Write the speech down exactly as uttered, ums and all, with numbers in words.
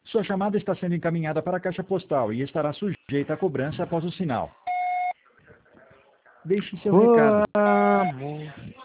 Sua chamada está sendo encaminhada para a caixa postal e estará sujeita a cobrança após o sinal. Deixe seu recado. Ô, amor.